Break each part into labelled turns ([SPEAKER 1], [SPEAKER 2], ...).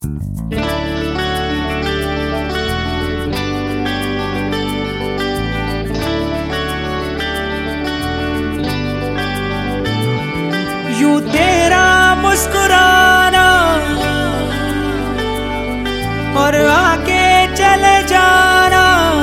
[SPEAKER 1] यूं तेरा मुस्कुराना और आके चले जाना,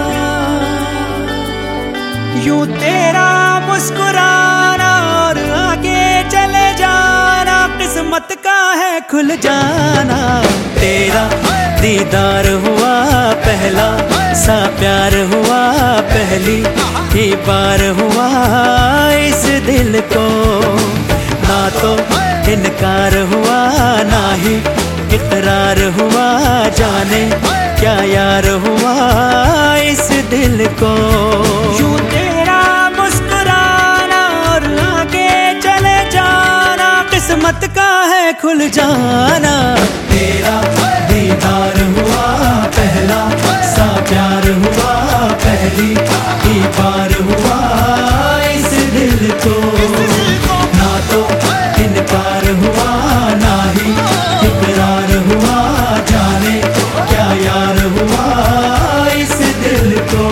[SPEAKER 1] यूं तेरा मुस्कुराना और आके चले जाना, किस्मत का है खुल जाना। तेरा दीदार हुआ पहला सा प्यार हुआ, पहली ही बार हुआ इस दिल को, ना तो इनकार हुआ ना ही इकरार हुआ, जाने क्या यार हुआ इस दिल को। यूं तेरा मुस्कुराना और आगे चले जाना, किस्मत का है खुल जाना। तेरा दीदार हुआ पहला सा प्यार हुआ, पहली ही बार हुआ इस दिल को, ना तो इनकार हुआ ना ही इकरार हुआ, जाने क्या यार हुआ इस दिल को।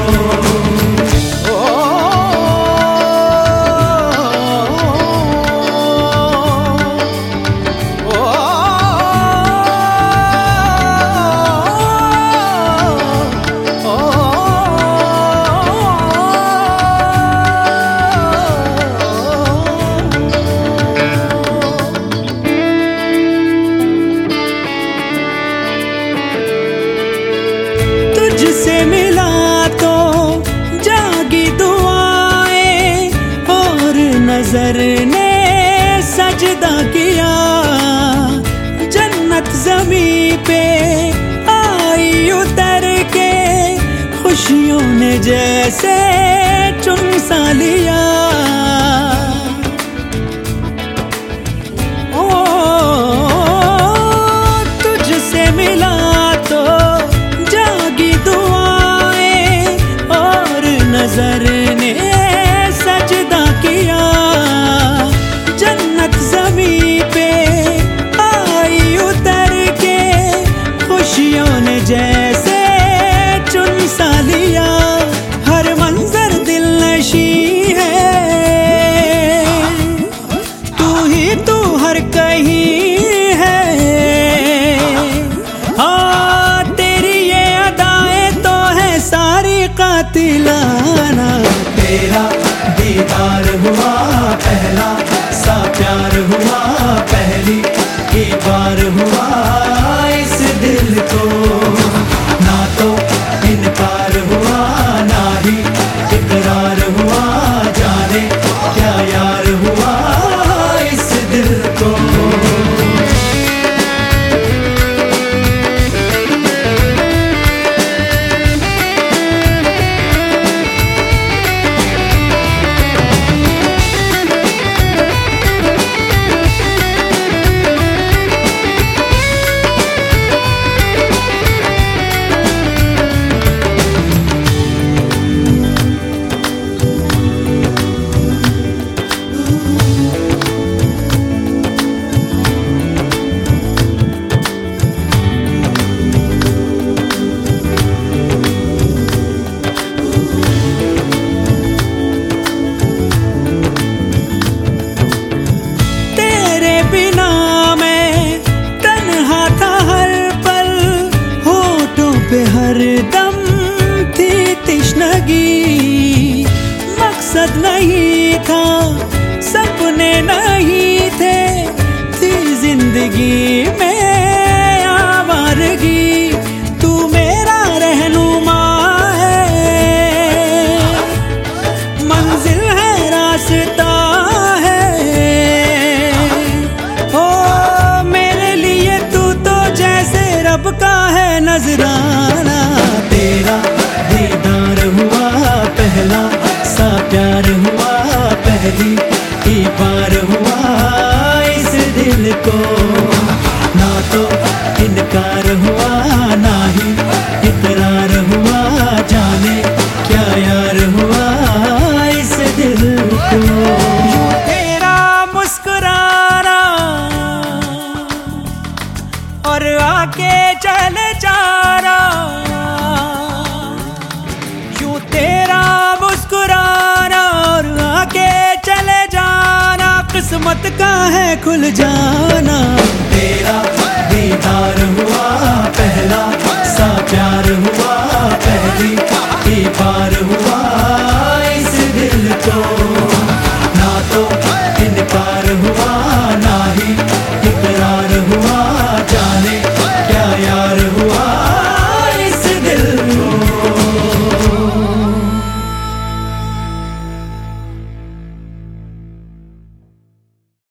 [SPEAKER 1] तुझसे मिला तो जागी दुआएं और नजर ने सजदा किया, जन्नत ज़मीं पे आई उतर के, खुशियों ने जैसे चुन सा लिया। तुझसे मिला तो जागी दुआएं और नजर ने सजदा किया, जन्नत ज़मीं पे आई उतर के, खुशियों ने जैसे चुन सा लिया। हर मंजर दिल नशी है, तू ही तू हर कहीं है। हाँ तेरी ये अदाएं तो है सारी कातिलाना। तेरा दीदार हुआ पहला सा प्यार हुआ, पहली ही बार हुआ इस दिल को, ना तो इनकार हुआ ना ही इकरार हुआ, जाने क्या यार हुआ इस दिल को। हरदम थी तिश्नगी, मकसद नहीं था सपने नहीं थे, थी जिंदगी में आवारगी। तू मेरा रहनुमा है, मंजिल है रास्ता है, ओ मेरे लिए तू तो जैसे रब का है नजराना। तेरा दीदार हुआ पहला सा प्यार हुआ, पहली ही बार हुआ इस दिल को, ना तो इनकार हुआ ना ही इकरार हुआ, जाने क्या यार हुआ इस दिल को। तेरा मुस्कुराना और आके किस्मत का है खुल जाना।
[SPEAKER 2] तेरा दीदार हुआ पहला